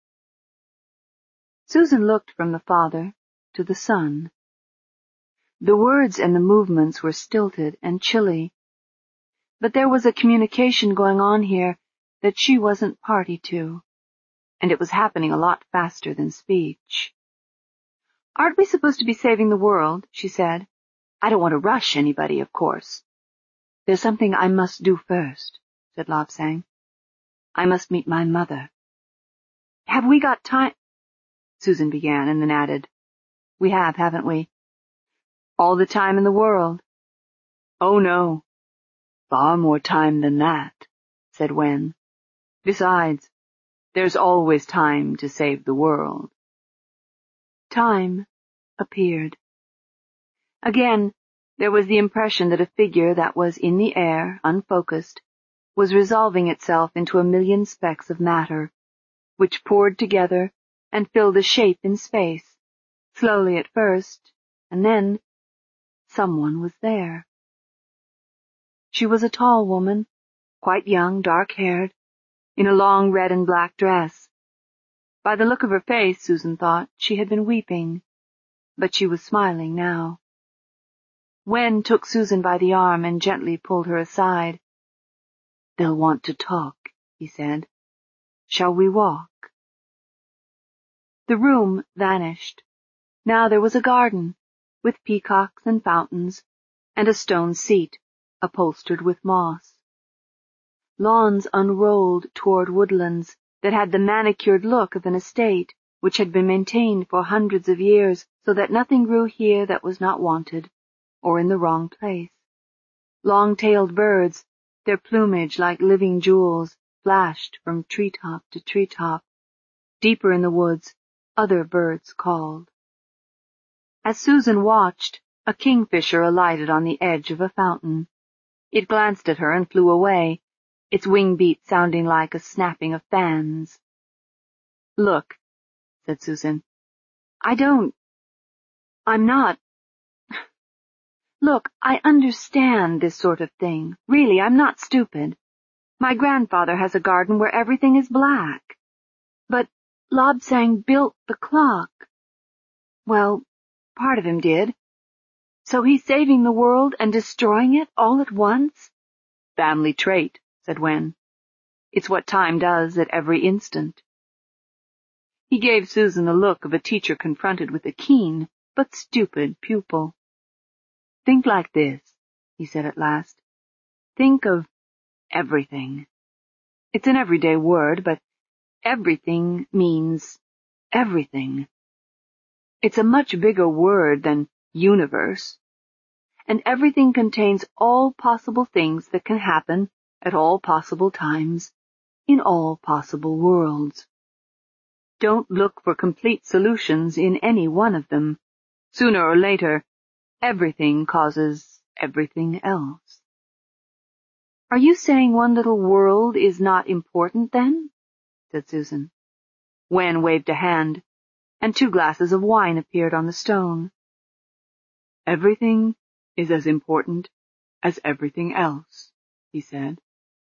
Susan looked from the father to the son. The words and the movements were stilted and chilly, but there was a communication going on here that she wasn't party to, and it was happening a lot faster than speech. "Aren't we supposed to be saving the world?" she said. "I don't want to rush anybody, of course." "There's something I must do first," said Lobsang. I must meet my mother. Have we got time? Susan began, and then added, We have, haven't we? All the time in the world. Oh, no. Far more time than that, said Wen. Besides, there's always time to save the world. Time appeared. Again, there was the impression that a figure that was in the air, unfocused, was resolving itself into a million specks of matter, which poured together and filled a shape in space, slowly at first, and then someone was there. She was a tall woman, quite young, dark-haired, in a long red and black dress. By the look of her face, Susan thought, she had been weeping, but she was smiling now. Wen took Susan by the arm and gently pulled her aside. They'll want to talk, he said. Shall we walk? The room vanished. Now there was a garden, with peacocks and fountains, and a stone seat, upholstered with moss. Lawns unrolled toward woodlands that had the manicured look of an estate which had been maintained for hundreds of years so that nothing grew here that was not wanted, or in the wrong place. Long-tailed birds, their plumage like living jewels, flashed from treetop to treetop. Deeper in the woods, other birds called. As Susan watched, a kingfisher alighted on the edge of a fountain. It glanced at her and flew away, its wing beat sounding like a snapping of fans. Look, said Susan. I don't... I'm not... Look, I understand this sort of thing. Really, I'm not stupid. My grandfather has a garden where everything is black. But Lobsang built the clock. Well, part of him did. So he's saving the world and destroying it all at once? Family trait, said Wen. It's what time does at every instant. He gave Susan the look of a teacher confronted with a keen but stupid pupil. Think like this, he said at last. Think of everything. It's an everyday word, but everything means everything. It's a much bigger word than universe, and everything contains all possible things that can happen at all possible times, in all possible worlds. Don't look for complete solutions in any one of them. Sooner or later, everything causes everything else. Are you saying one little world is not important, then? Said Susan. Wen waved a hand, and two glasses of wine appeared on the stone. Everything is as important as everything else, he said.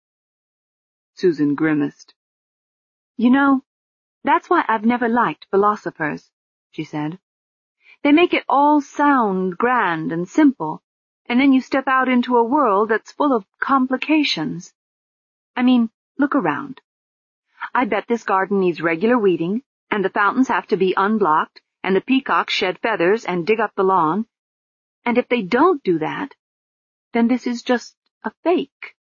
Susan grimaced. You know, that's why I've never liked philosophers, she said. They make it all sound grand and simple, and then you step out into a world that's full of complications. I mean, look around. I bet this garden needs regular weeding, and the fountains have to be unblocked, and the peacocks shed feathers and dig up the lawn. And if they don't do that, then this is just a fake.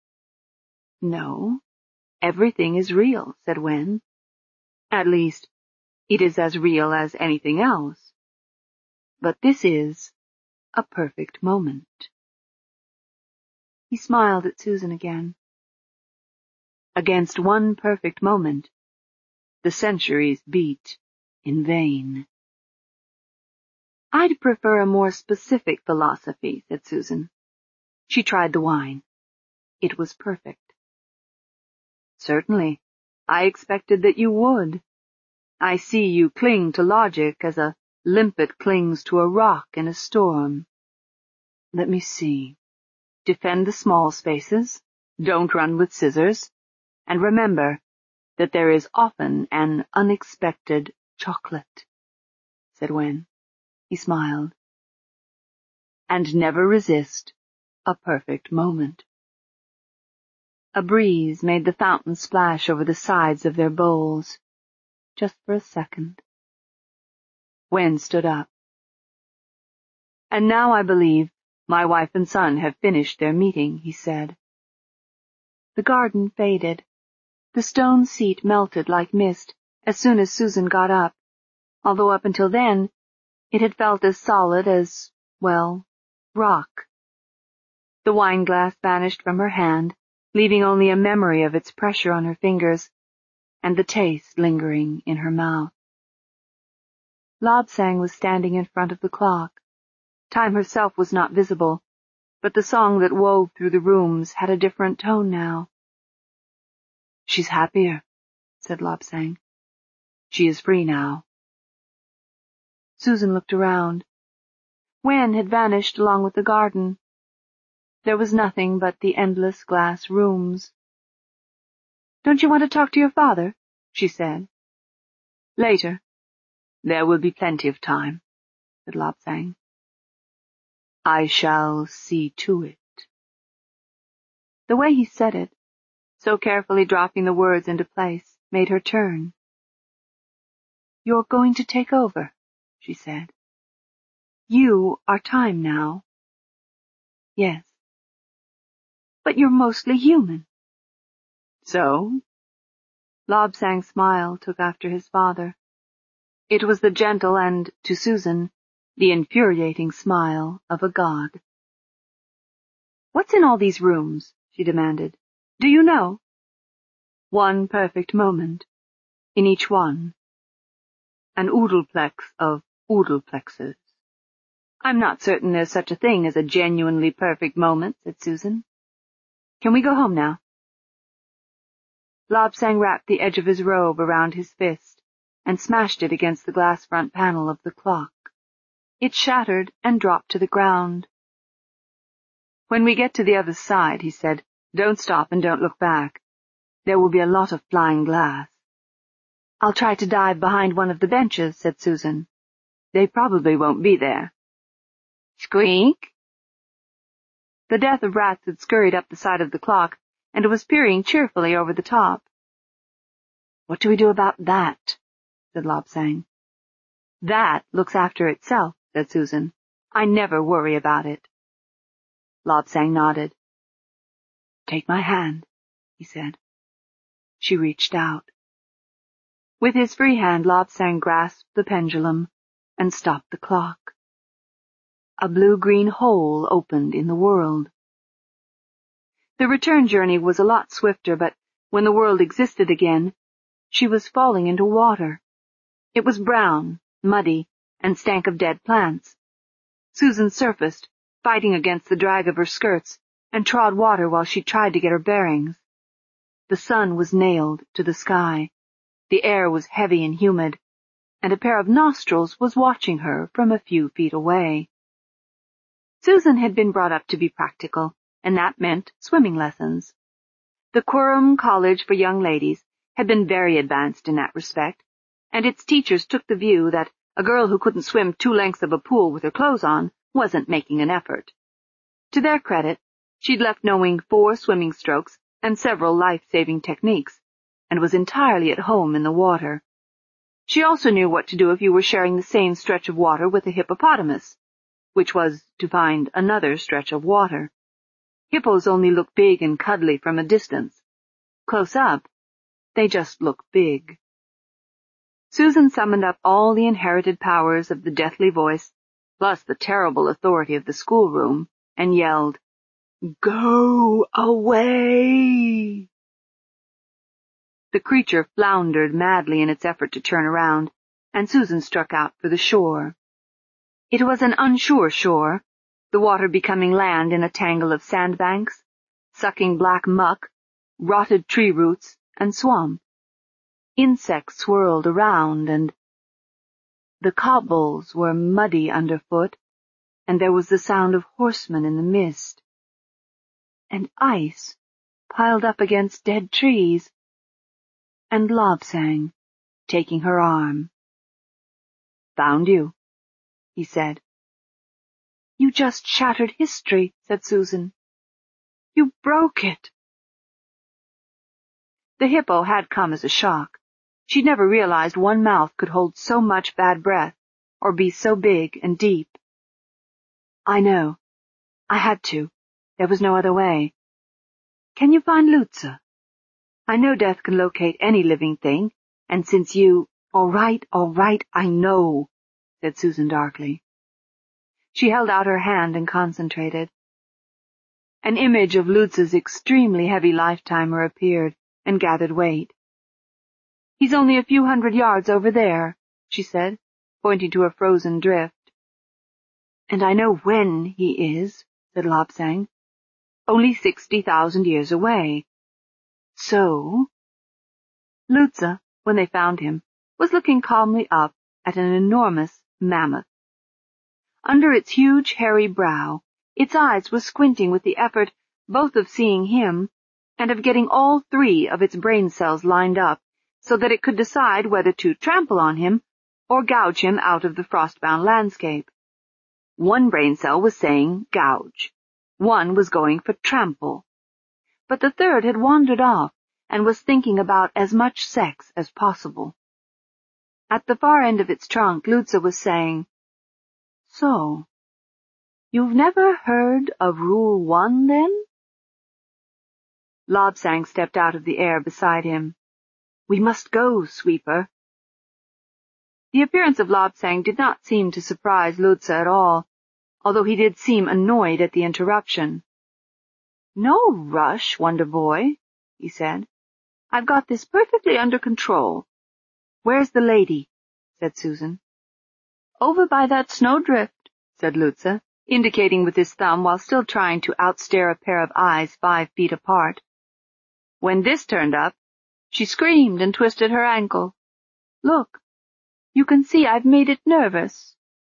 No, everything is real, said Wen. At least, it is as real as anything else. But this is a perfect moment. He smiled at Susan again. Against one perfect moment, the centuries beat in vain. I'd prefer a more specific philosophy, said Susan. She tried the wine. It was perfect. Certainly, I expected that you would. I see you cling to logic as a limpet clings to a rock in a storm. Let me see. Defend the small spaces, don't run with scissors, and remember that there is often an unexpected chocolate, said Wen. He smiled. And never resist a perfect moment. A breeze made the fountain splash over the sides of their bowls, just for a second. Wen stood up. And now I believe my wife and son have finished their meeting, he said. The garden faded. The stone seat melted like mist as soon as Susan got up, although up until then it had felt as solid as, well, rock. The wine-glass vanished from her hand, leaving only a memory of its pressure on her fingers, and the taste lingering in her mouth. Lobsang was standing in front of the clock. Time herself was not visible, but the song that wove through the rooms had a different tone now. "She's happier," said Lobsang. "She is free now." Susan looked around. Wen had vanished along with the garden. There was nothing but the endless glass rooms. "Don't you want to talk to your father?" she said. "Later. There will be plenty of time," said Lobsang. "I shall see to it." The way he said it, so carefully dropping the words into place, made her turn. "You're going to take over," she said. "You are time now." "Yes." "But you're mostly human." "So?" Lobsang's smile took after his father. It was the gentle and, to Susan, the infuriating smile of a god. "What's in all these rooms?" she demanded. "Do you know?" "One perfect moment. In each one. An oodleplex of oodleplexes." "I'm not certain there's such a thing as a genuinely perfect moment," said Susan. "Can we go home now?" Lobsang wrapped the edge of his robe around his fist and smashed it against the glass front panel of the clock. It shattered and dropped to the ground. "When we get to the other side," he said, "don't stop and don't look back. There will be a lot of flying glass." "I'll try to dive behind one of the benches," said Susan. "They probably won't be there." "Squeak!" The death of rats had scurried up the side of the clock, and was peering cheerfully over the top. "What do we do about that?" said Lobsang. "That looks after itself," said Susan. "I never worry about it." Lobsang nodded. "Take my hand," he said. She reached out. With his free hand, Lobsang grasped the pendulum and stopped the clock. A blue-green hole opened in the world. The return journey was a lot swifter, but when the world existed again, she was falling into water. It was brown, muddy, and stank of dead plants. Susan surfaced, fighting against the drag of her skirts, and trod water while she tried to get her bearings. The sun was nailed to the sky. The air was heavy and humid, and a pair of nostrils was watching her from a few feet away. Susan had been brought up to be practical, and that meant swimming lessons. The Quorum College for Young Ladies had been very advanced in that respect, and its teachers took the view that a girl who couldn't swim two lengths of a pool with her clothes on wasn't making an effort. To their credit, she'd left knowing four swimming strokes and several life-saving techniques, and was entirely at home in the water. She also knew what to do if you were sharing the same stretch of water with a hippopotamus, which was to find another stretch of water. Hippos only look big and cuddly from a distance. Close up, they just look big. Susan summoned up all the inherited powers of the deathly voice, plus the terrible authority of the schoolroom, and yelled, "Go away!" The creature floundered madly in its effort to turn around, and Susan struck out for the shore. It was an unsure shore, the water becoming land in a tangle of sandbanks, sucking black muck, rotted tree roots, and swamp. Insects swirled around, and the cobbles were muddy underfoot, and there was the sound of horsemen in the mist, and ice piled up against dead trees, and Lobsang taking her arm. "Found you," he said. "You just shattered history," said Susan. "You broke it." The hippo had come as a shock. She'd never realized one mouth could hold so much bad breath, or be so big and deep. "I know. I had to. There was no other way." Can you find Lutza? I know death can locate any living thing, and since you— All right, all right, I know, said Susan darkly. She held out her hand and concentrated. An image of Lutza's extremely heavy lifetimer appeared and gathered weight. He's only a few hundred yards over there, she said, pointing to a frozen drift. And I know when he is, said Lobsang. Only sixty thousand years away. So— Lutza, when they found him, was looking calmly up at an enormous mammoth. Under its huge, hairy brow, its eyes were squinting with the effort both of seeing him and of getting all three of its brain cells lined up so that it could decide whether to trample on him or gouge him out of the frost-bound landscape. One brain cell was saying gouge. One was going for trample. But the third had wandered off and was thinking about as much sex as possible. At the far end of its trunk, Lutza was saying, So, you've never heard of Rule One, then? Lobsang stepped out of the air beside him. We must go, Sweeper. The appearance of Lobsang did not seem to surprise Lutza at all, although he did seem annoyed at the interruption. No rush, Wonder Boy, he said. I've got this perfectly under control. Where's the lady? Said Susan. Over by that snowdrift, said Lutza, indicating with his thumb while still trying to outstare a pair of eyes five feet apart. When this turned up, she screamed and twisted her ankle. Look, you can see I've made it nervous.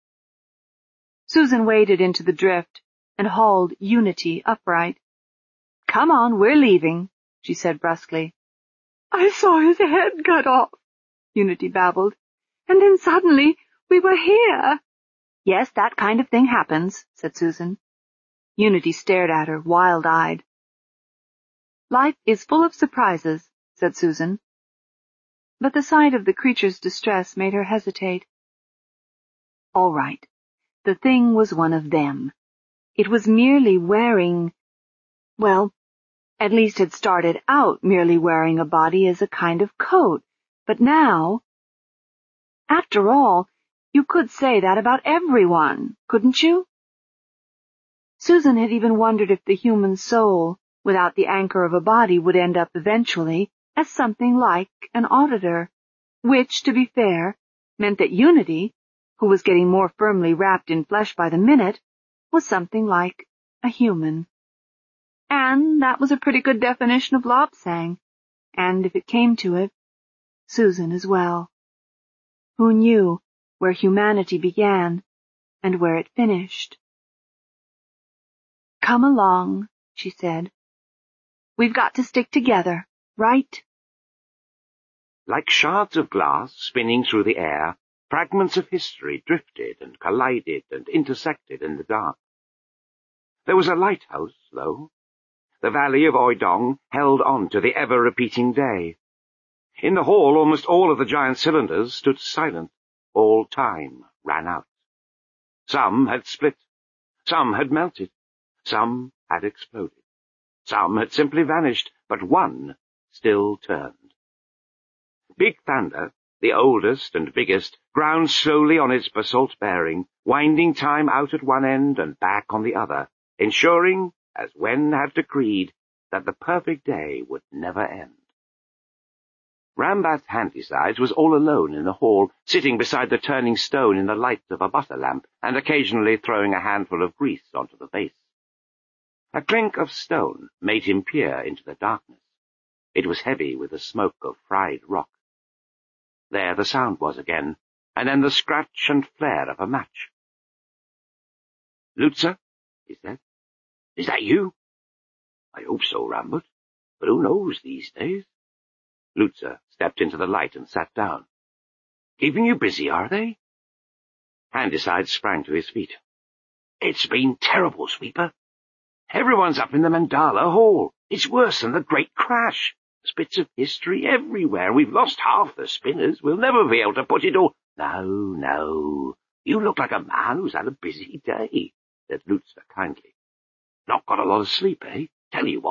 Susan waded into the drift and hauled Unity upright. Come on, we're leaving, she said brusquely. I saw his head cut off, Unity babbled, and then suddenly we were here. Yes, that kind of thing happens, said Susan. Unity stared at her, wild-eyed. Life is full of surprises, said Susan. But the sight of the creature's distress made her hesitate. All right, the thing was one of them. It was merely wearing, well, at least had started out merely wearing a body as a kind of coat, but now— After all, you could say that about everyone, couldn't you? Susan had even wondered if the human soul, without the anchor of a body, would end up eventually as something like an auditor, which, to be fair, meant that Unity, who was getting more firmly wrapped in flesh by the minute, was something like a human. And that was a pretty good definition of Lobsang, and if it came to it, Susan as well. Who knew where humanity began and where it finished? Come along, she said. We've got to stick together, right? Like shards of glass spinning through the air, fragments of history drifted and collided and intersected in the dark. There was a lighthouse, though. The valley of Oidong held on to the ever-repeating day. In the hall, almost all of the giant cylinders stood silent. All time ran out. Some had split. Some had melted. Some had exploded. Some had simply vanished, but one still turned. Big Thunder, the oldest and biggest, ground slowly on its basalt bearing, winding time out at one end and back on the other, ensuring, as Wen had decreed, that the perfect day would never end. Rambat Handysides was all alone in the hall, sitting beside the turning stone in the light of a butter lamp, and occasionally throwing a handful of grease onto the base. A clink of stone made him peer into the darkness. It was heavy with the smoke of fried rock. There the sound was again, and then the scratch and flare of a match. "Lutza," he said, "is that you?" "I hope so, Rambert, but who knows these days?" Lutza stepped into the light and sat down. "Keeping you busy, are they?" Handyside sprang to his feet. "It's been terrible, Sweeper. Everyone's up in the Mandala Hall. It's worse than the Great Crash. There's bits of history everywhere. We've lost half the spinners. We'll never be able to put it all—" "No, no. You look like a man who's had a busy day," said Lutza kindly. "Not got a lot of sleep, eh? Tell you what,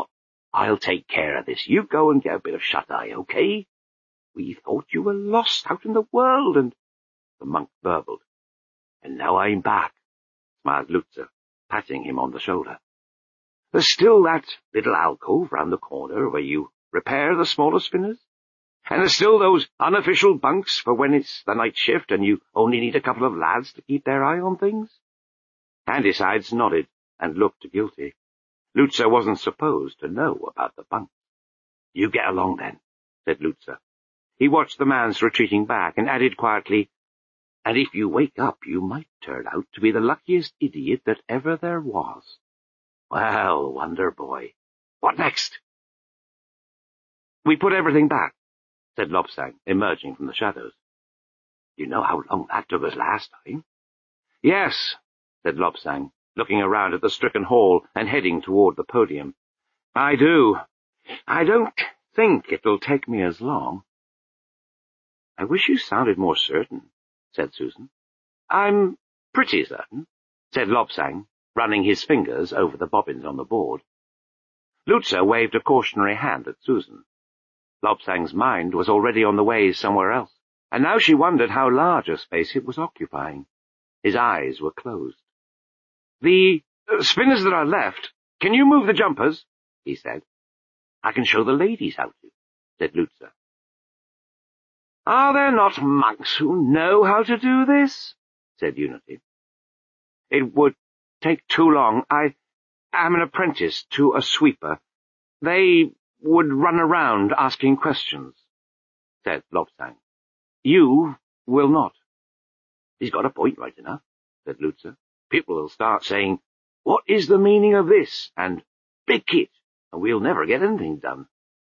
I'll take care of this. You go and get a bit of shut-eye, okay? We thought you were lost out in the world, and—" The monk burbled. "And now I'm back," smiled Lutzer, patting him on the shoulder. "There's still that little alcove round the corner where you repair the smaller spinners. And there's still those unofficial bunks for when it's the night shift and you only need a couple of lads to keep their eye on things." Handysides nodded and looked guilty. Lutzer wasn't supposed to know about the bunks. "You get along then," said Lutzer. He watched the man's retreating back and added quietly, "And if you wake up, you might turn out to be the luckiest idiot that ever there was." "Well, Wonder Boy, what next?" "We put everything back," said Lobsang, emerging from the shadows. "You know how long that took us last time?" "Yes," said Lobsang, looking around at the stricken hall and heading toward the podium. "I do. I don't think it'll take me as long." "I wish you sounded more certain," said Susan. "I'm pretty certain," said Lobsang, running his fingers over the bobbins on the board. Lutzer waved a cautionary hand at Susan. Lobsang's mind was already on the way somewhere else, and now she wondered how large a space it was occupying. His eyes were closed. "The uh, spinners that are left, can you move the jumpers?" he said. "I can show the ladies how to," said Lutzer. "Are there not monks who know how to do this?" said Unity. "It would take too long. I am an apprentice to a sweeper. They would run around asking questions," said Lobsang. "You will not." "He's got a point right enough," said Lutzer. "People will start saying, 'What is the meaning of this?' and 'Big kit,' and we'll never get anything done."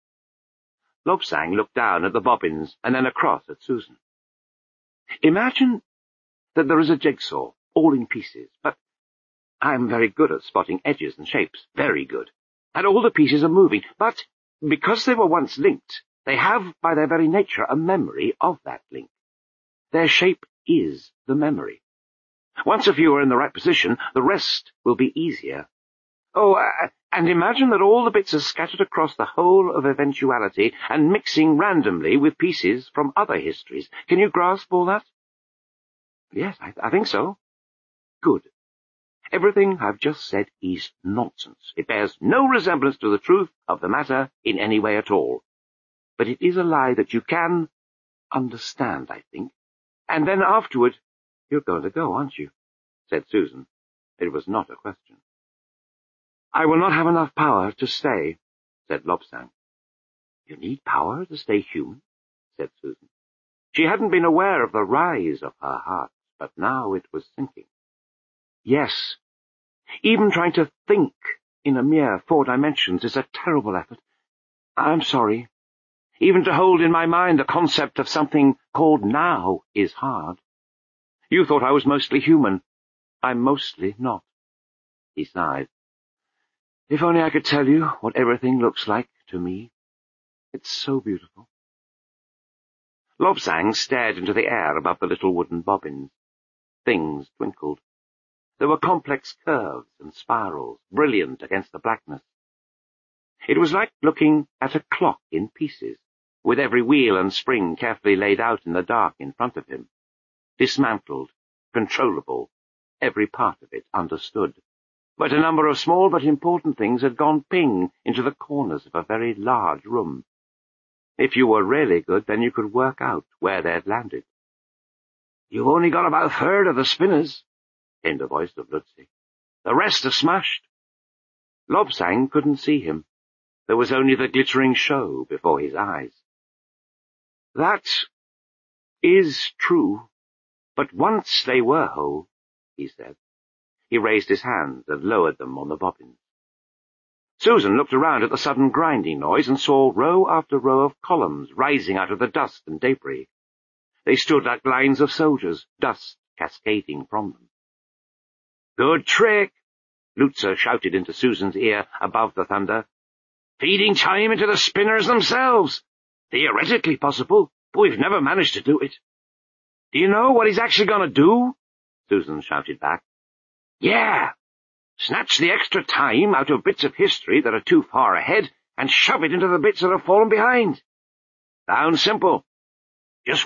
Lobsang looked down at the bobbins and then across at Susan. "Imagine that there is a jigsaw, all in pieces, but I am very good at spotting edges and shapes, very good, and all the pieces are moving, but because they were once linked, they have, by their very nature, a memory of that link. Their shape is the memory. Once a few are in the right position, the rest will be easier. Oh, uh, and imagine that all the bits are scattered across the whole of eventuality and mixing randomly with pieces from other histories. Can you grasp all that?" "Yes, I, I think so." "Good. Everything I've just said is nonsense. It bears no resemblance to the truth of the matter in any way at all. But it is a lie that you can understand, I think. And then afterward, you're going to go, aren't you?" said Susan. It was not a question. "I will not have enough power to stay," said Lobsang. "You need power to stay human," said Susan. She hadn't been aware of the rise of her heart, but now it was sinking. "Yes. Even trying to think in a mere four dimensions is a terrible effort. I'm sorry. Even to hold in my mind the concept of something called now is hard. You thought I was mostly human. I'm mostly not." He sighed. "If only I could tell you what everything looks like to me. It's so beautiful." Lobsang stared into the air above the little wooden bobbins. Things twinkled. There were complex curves and spirals, brilliant against the blackness. It was like looking at a clock in pieces, with every wheel and spring carefully laid out in the dark in front of him. Dismantled, controllable, every part of it understood. But a number of small but important things had gone ping into the corners of a very large room. If you were really good, then you could work out where they'd landed. "You've only got about a third of the spinners," came the voice of Lutzi. "The rest are smashed." Lobsang couldn't see him. There was only the glittering show before his eyes. "That is true, but once they were whole," he said. He raised his hands and lowered them on the bobbins. Susan looked around at the sudden grinding noise and saw row after row of columns rising out of the dust and debris. They stood like lines of soldiers, dust cascading from them. "Good trick!" Lutzer shouted into Susan's ear above the thunder. "Feeding time into the spinners themselves! Theoretically possible, but we've never managed to do it." "Do you know what he's actually going to do?" Susan shouted back. "Yeah! Snatch the extra time out of bits of history that are too far ahead and shove it into the bits that have fallen behind. Sounds simple,